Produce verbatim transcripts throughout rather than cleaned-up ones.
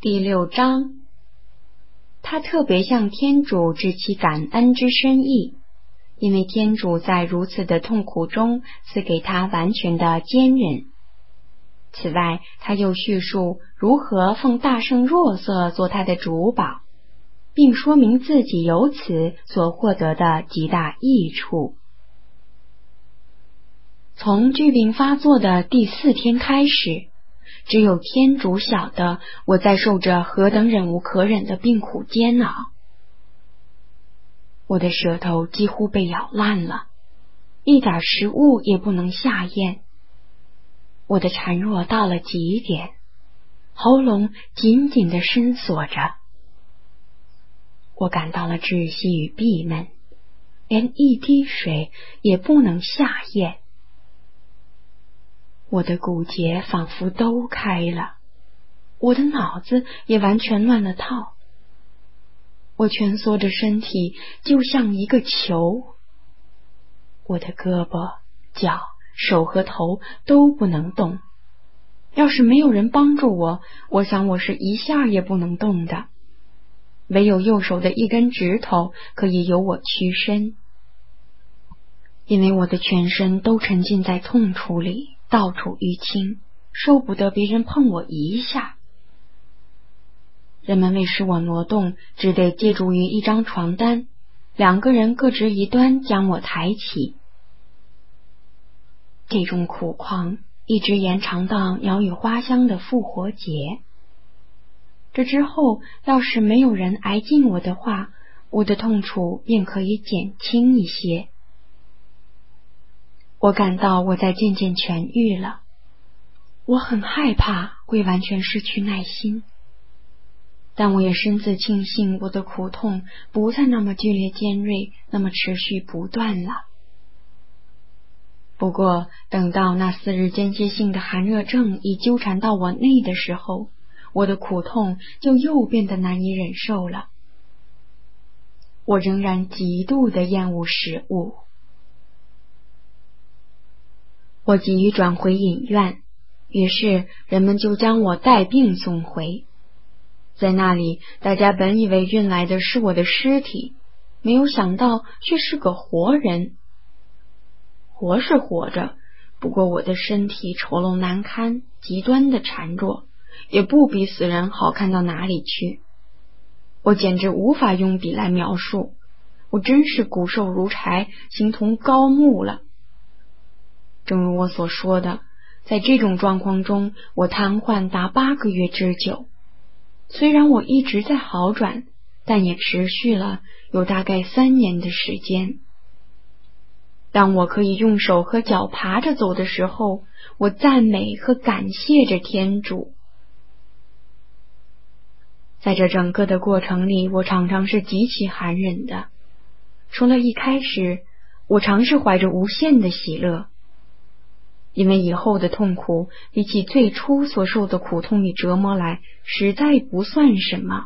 第六章，他特别向天主致其感恩之深意，因为天主在如此的痛苦中赐给他完全的坚韧。此外，他又叙述如何奉大圣若瑟做他的主保，并说明自己由此所获得的极大益处。从巨病发作的第四天开始，只有天主晓得我在受着何等忍无可忍的病苦煎熬。我的舌头几乎被咬烂了，一点食物也不能下咽。我的孱弱到了极点，喉咙紧紧地深锁着。我感到了窒息与闭闷，连一滴水也不能下咽。我的骨节仿佛都开了，我的脑子也完全乱了套。我蜷缩着身体，就像一个球。我的胳膊、脚、手和头都不能动。要是没有人帮助我，我想我是一下也不能动的。唯有右手的一根指头可以由我屈伸。因为我的全身都沉浸在痛楚里，到处淤青，受不得别人碰我一下。人们为使我挪动，只得借助于一张床单，两个人各执一端将我抬起。这种苦况一直延长到鸟语花香的复活节。这之后，要是没有人挨近我的话，我的痛楚便可以减轻一些。我感到我在渐渐痊愈了，我很害怕会完全失去耐心，但我也深自庆幸我的苦痛不再那么剧烈尖锐，那么持续不断了。不过等到那四日间歇性的寒热症已纠缠到我内的时候，我的苦痛就又变得难以忍受了。我仍然极度的厌恶食物。我急于转回隐院，于是人们就将我带病送回。在那里，大家本以为运来的是我的尸体，没有想到却是个活人。活是活着，不过我的身体丑陋难堪，极端的孱弱，也不比死人好看到哪里去。我简直无法用笔来描述，我真是骨瘦如柴，形同高木了。正如我所说的，在这种状况中，我瘫痪达八个月之久。虽然我一直在好转，但也持续了有大概三年的时间。当我可以用手和脚爬着走的时候，我赞美和感谢着天主。在这整个的过程里，我常常是极其寒忍的。除了一开始，我常是怀着无限的喜乐，因为以后的痛苦比起最初所受的苦痛与折磨来，实在不算什么。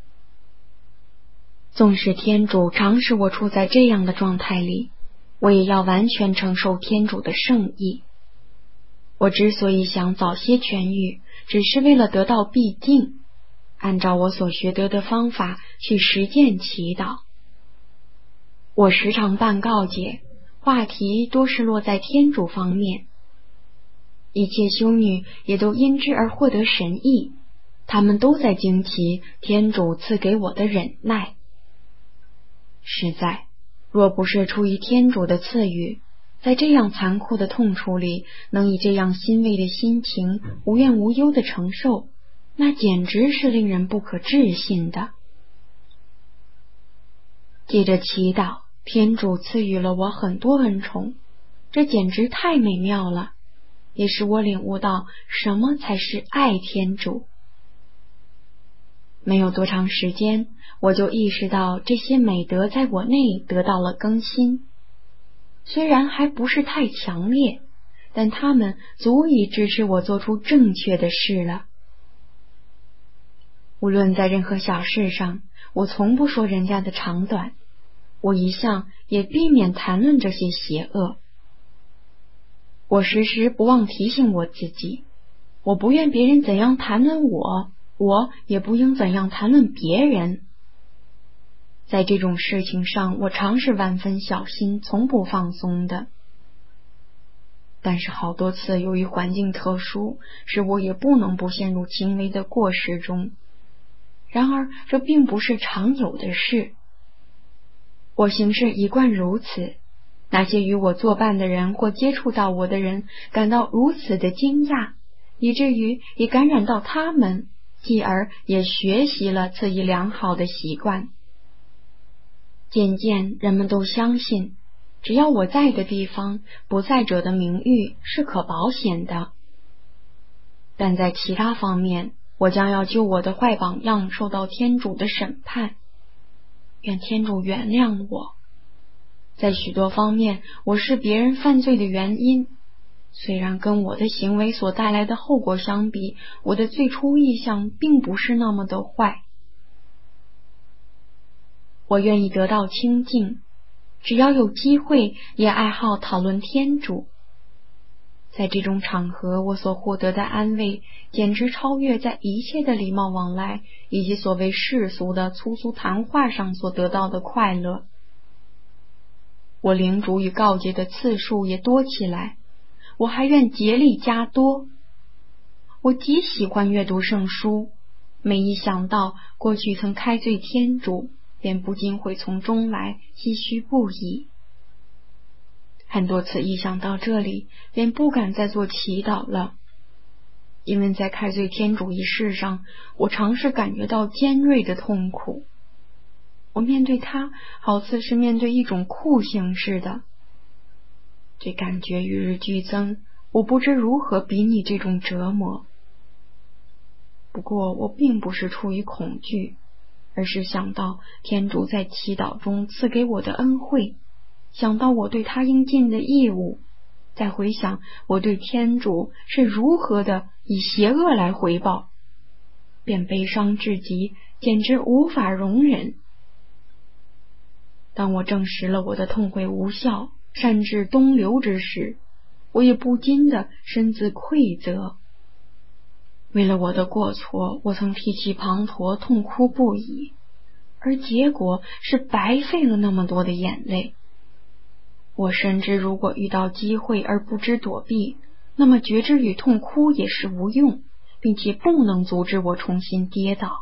纵使天主常使我处在这样的状态里，我也要完全承受天主的圣意。我之所以想早些痊愈，只是为了得到必定，按照我所学得的方法去实践祈祷。我时常办告解，话题多是落在天主方面。一切修女也都因之而获得神意，她们都在惊奇天主赐给我的忍耐。实在，若不是出于天主的赐予，在这样残酷的痛楚里，能以这样欣慰的心情无怨无忧的承受，那简直是令人不可置信的。借着祈祷，天主赐予了我很多恩宠，这简直太美妙了，也使我领悟到什么才是爱天主。没有多长时间，我就意识到这些美德在我内得到了更新。虽然还不是太强烈，但它们足以支持我做出正确的事了。无论在任何小事上，我从不说人家的长短，我一向也避免谈论这些邪恶。我时时不忘提醒我自己，我不愿别人怎样谈论我， 我也不应怎样谈论别人。在这种事情上，我常是万分小心，从不放松的。但是好多次由于环境特殊，使我也不能不陷入轻微的过失中。然而这并不是常有的事。我行事一贯如此，那些与我作伴的人或接触到我的人感到如此的惊讶，以至于也感染到他们，继而也学习了此一良好的习惯。渐渐人们都相信，只要我在的地方，不在者的名誉是可保险的。但在其他方面，我将要就我的坏榜样受到天主的审判。愿天主原谅我。在许多方面，我是别人犯罪的原因，虽然跟我的行为所带来的后果相比，我的最初意向并不是那么的坏。我愿意得到清净，只要有机会也爱好讨论天主。在这种场合，我所获得的安慰简直超越在一切的礼貌往来以及所谓世俗的粗俗谈话上所得到的快乐。我领主与告诫的次数也多起来，我还愿竭力加多。我极喜欢阅读圣书，每一想到过去曾开罪天主，便不禁会从中来唏嘘不已。很多次一想到这里，便不敢再做祈祷了，因为在开罪天主一事上，我常是感觉到尖锐的痛苦。我面对它，好似是面对一种酷刑似的。这感觉与日俱增，我不知如何比拟这种折磨。不过我并不是出于恐惧，而是想到天主在祈祷中赐给我的恩惠，想到我对他应尽的义务，再回想我对天主是如何的以邪恶来回报，便悲伤至极，简直无法容忍。当我证实了我的痛悔无效，甚至东流之时，我也不禁的深自愧责。为了我的过错，我曾涕泣滂沱，痛哭不已，而结果是白费了那么多的眼泪。我深知，如果遇到机会而不知躲避，那么觉知与痛哭也是无用，并且不能阻止我重新跌倒。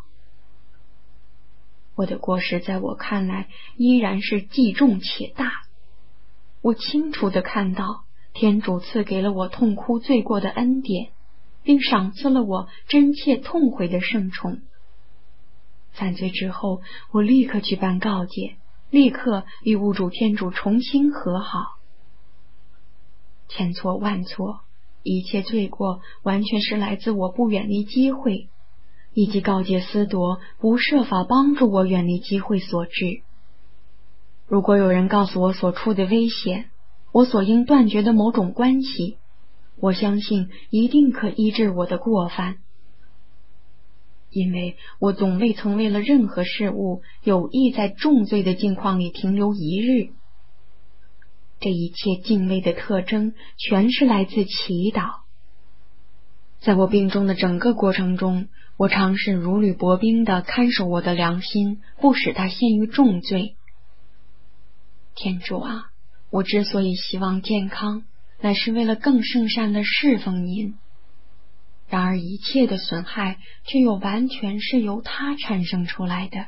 我的过失在我看来依然是既重且大。我清楚地看到，天主赐给了我痛哭罪过的恩典，并赏赐了我真切痛悔的圣宠。犯罪之后，我立刻去办告诫，立刻与物主天主重新和好。千错万错，一切罪过完全是来自我不远离机会，以及告诫司铎不设法帮助我远离机会所致。如果有人告诉我所处的危险，我所应断绝的某种关系，我相信一定可医治我的过犯，因为我总未曾为了任何事物有意在重罪的境况里停留一日。这一切敬畏的特征全是来自祈祷。在我病中的整个过程中，我尝试如履薄冰地看守我的良心，不使它陷于重罪。天主啊，我之所以希望健康，乃是为了更圣善地侍奉您。然而一切的损害却又完全是由它产生出来的。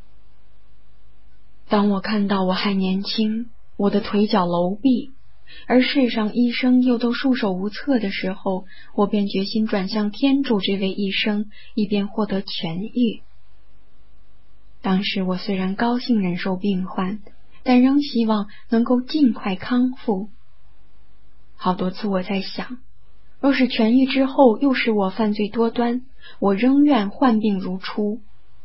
当我看到我还年轻，我的腿脚痨弊，而世上医生又都束手无策的时候，我便决心转向天主这位医生，以便获得痊愈。当时我虽然高兴忍受病患，但仍希望能够尽快康复。好多次我在想，若是痊愈之后又使我犯罪多端，我仍愿患病如初。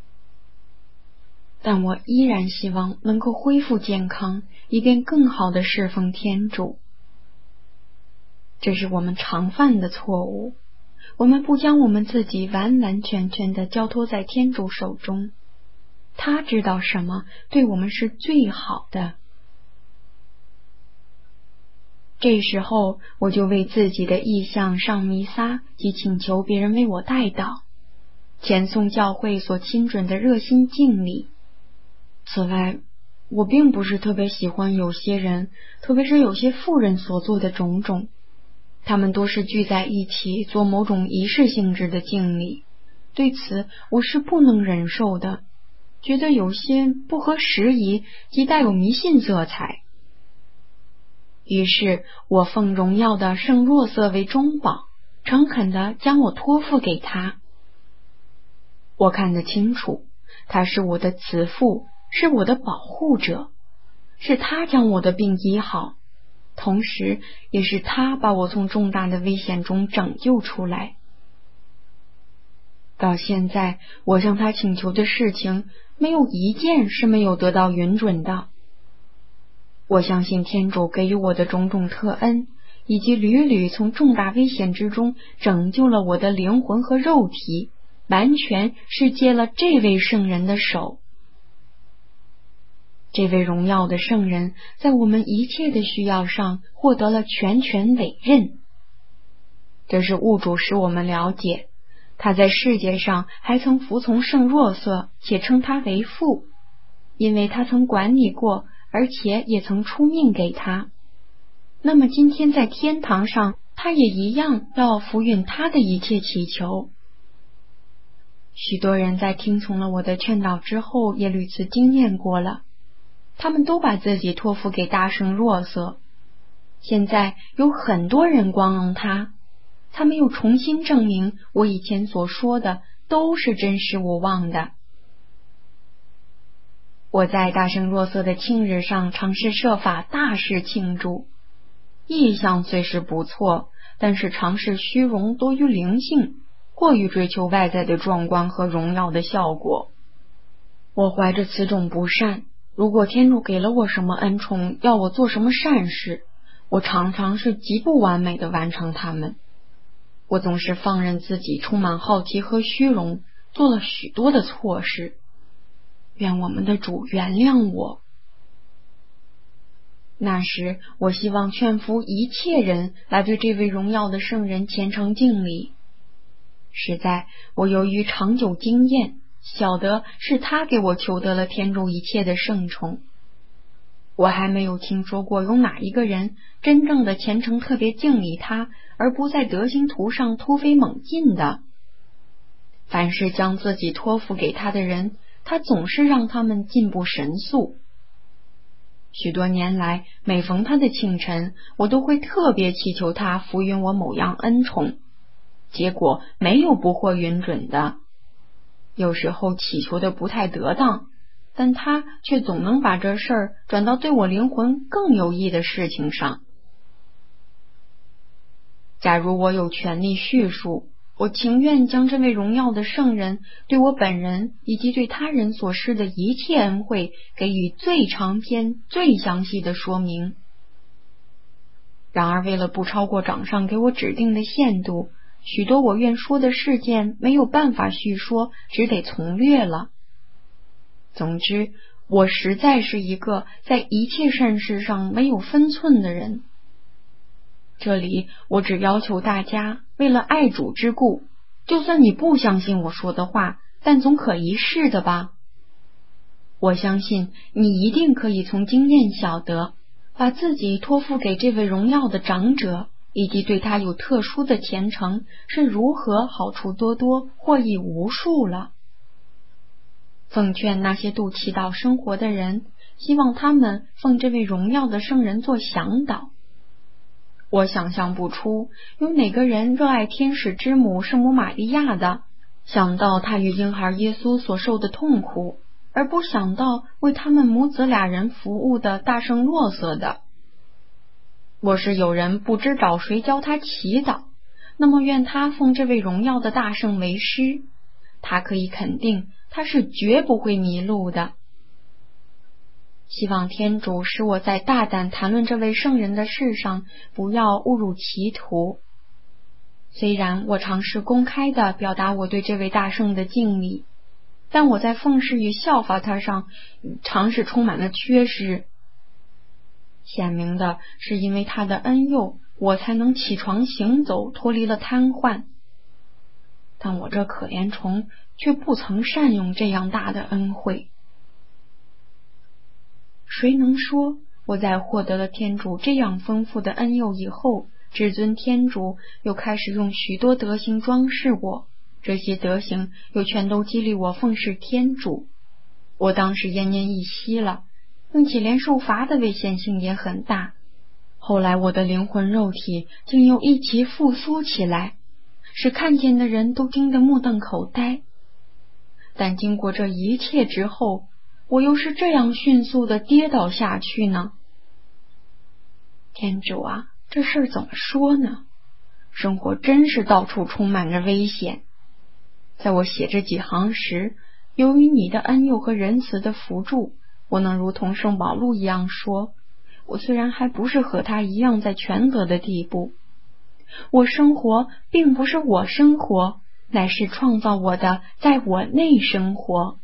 但我依然希望能够恢复健康，以便更好地侍奉天主。这是我们常犯的错误，我们不将我们自己完完全全地交托在天主手中，他知道什么对我们是最好的。这时候我就为自己的意向上弥撒，及请求别人为我代祷。 前宋教会所亲准的热心敬礼。此外，我并不是特别喜欢有些人，特别是有些妇人所做的种种，他们多是聚在一起做某种仪式性质的敬礼，对此我是不能忍受的，觉得有些不合时宜，即带有迷信色彩。于是我奉荣耀的圣若瑟为中保，诚恳地将我托付给他。我看得清楚，他是我的慈父，是我的保护者，是他将我的病医好，同时也是他把我从重大的危险中拯救出来。到现在，我向他请求的事情，没有一件是没有得到允准的。我相信天主给予我的种种特恩，以及屡屡从重大危险之中拯救了我的灵魂和肉体，完全是借了这位圣人的手。这位荣耀的圣人在我们一切的需要上获得了全权委任。这是物主使我们了解，他在世界上还曾服从圣若瑟，且称他为父，因为他曾管理过，而且也曾出命给他。那么今天在天堂上，他也一样要福允他的一切祈求。许多人在听从了我的劝导之后，也屡次经验过了，他们都把自己托付给大圣若瑟。现在有很多人光荣他，他们又重新证明我以前所说的都是真实无妄的。我在大圣若瑟的庆日上尝试设法大肆庆祝，意向虽是不错，但是尝试虚荣多于灵性，过于追求外在的壮观和荣耀的效果。我怀着此种不善，如果天主给了我什么恩宠，要我做什么善事，我常常是极不完美的完成它们。我总是放任自己充满好奇和虚荣，做了许多的错事。愿我们的主原谅我。那时，我希望劝服一切人来对这位荣耀的圣人虔诚敬礼。实在，我由于长久经验，晓得是他给我求得了天主一切的圣宠。我还没有听说过有哪一个人真正的虔诚特别敬礼他，而不在德行图上突飞猛进的。凡是将自己托付给他的人，他总是让他们进步神速。许多年来，每逢他的庆辰，我都会特别祈求他福允我某样恩宠，结果没有不获允准的。有时候祈求的不太得当，但他却总能把这事儿转到对我灵魂更有益的事情上。假如我有权利叙述，我情愿将这位荣耀的圣人对我本人以及对他人所施的一切恩惠给予最长篇、最详细的说明。然而为了不超过掌上给我指定的限度，许多我愿说的事件没有办法叙说，只得从略了。总之，我实在是一个在一切善事上没有分寸的人。这里我只要求大家，为了爱主之故，就算你不相信我说的话，但总可一试的吧。我相信你一定可以从经验晓得，把自己托付给这位荣耀的长者，以及对他有特殊的虔诚，是如何好处多多，获益无数了。奉劝那些度祈祷生活的人，希望他们奉这位荣耀的圣人做向导。我想象不出有哪个人热爱天使之母圣母玛利亚的，想到他与婴孩耶稣所受的痛苦，而不想到为他们母子俩人服务的大圣若瑟的。若是有人不知找谁教他祈祷，那么愿他奉这位荣耀的大圣为师，他可以肯定他是绝不会迷路的。希望天主使我在大胆谈论这位圣人的事上不要误入歧途。虽然我尝试公开地表达我对这位大圣的敬礼，但我在奉事与效法他上常是充满了缺失。显明的是因为他的恩佑，我才能起床行走，脱离了瘫痪。 但我这可怜虫却不曾善用这样大的恩惠。谁能说我在获得了天主这样丰富的恩佑以后，至尊天主又开始用许多德行装饰我，这些德行又全都激励我奉事天主。我当时奄奄一息了，并且连受罚的危险性也很大。后来我的灵魂肉体竟又一起复苏起来，使看见的人都惊得目瞪口呆。但经过这一切之后，我又是这样迅速地跌倒下去呢？天主啊，这事儿怎么说呢？生活真是到处充满着危险。在我写这几行时，由于你的恩佑和仁慈的扶助，我能如同圣保禄一样说，我虽然还不是和他一样在全德的地步，我生活并不是我生活，乃是创造我的在我内生活。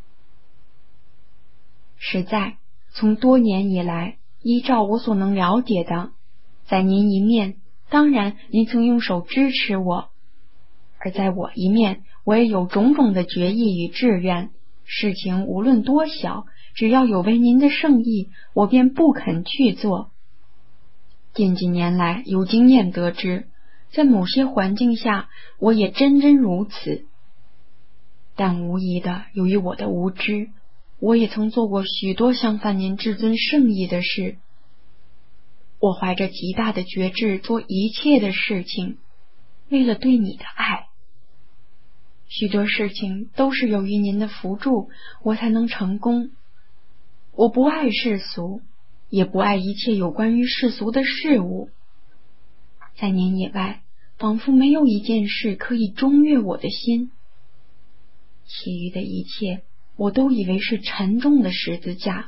实在从多年以来，依照我所能了解的，在您一面，当然您曾用手支持我，而在我一面，我也有种种的决议与志愿，事情无论多小，只要有违您的圣意，我便不肯去做。近几年来有经验得知，在某些环境下，我也真真如此。但无疑的，由于我的无知，我也曾做过许多相反您至尊圣意的事。我怀着极大的觉志做一切的事情，为了对你的爱。许多事情都是由于您的扶助，我才能成功。我不爱世俗，也不爱一切有关于世俗的事物。在您以外，仿佛没有一件事可以中悦我的心。其余的一切，我都以为是沉重的十字架。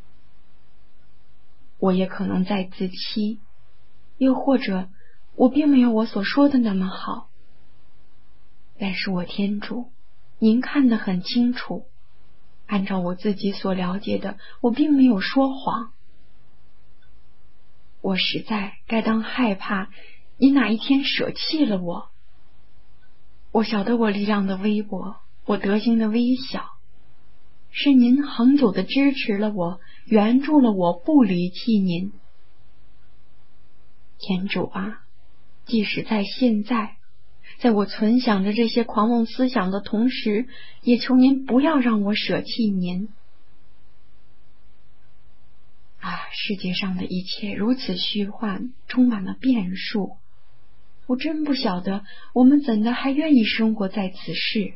我也可能在自欺，又或者我并没有我所说的那么好。但是我天主，您看得很清楚，按照我自己所了解的，我并没有说谎。我实在该当害怕你哪一天舍弃了我。我晓得我力量的微薄，我德行的微小，是您恒久的支持了我，援助了我，不离弃您。天主啊，即使在现在，在我存想着这些狂妄思想的同时，也求您不要让我舍弃您。啊，世界上的一切如此虚幻，充满了变数，我真不晓得我们怎的还愿意生活在此世。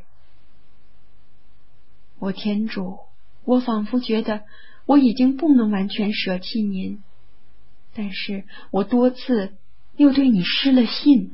我天主，我仿佛觉得我已经不能完全舍弃您，但是我多次又对你失了信。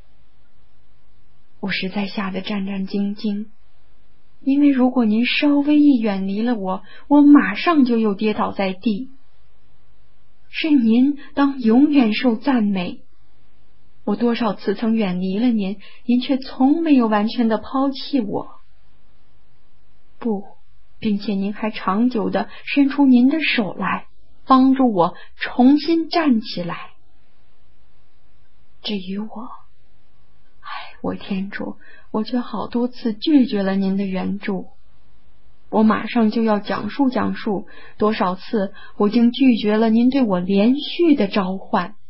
我实在吓得战战兢兢，因为如果您稍微一远离了我，我马上就又跌倒在地。是您当永远受赞美。我多少次曾远离了您，您却从没有完全的抛弃我。不，并且您还长久的伸出您的手来，帮助我重新站起来。至于我，唉，我天主，我却好多次拒绝了您的援助。我马上就要讲述讲述多少次我竟拒绝了您对我连续的召唤。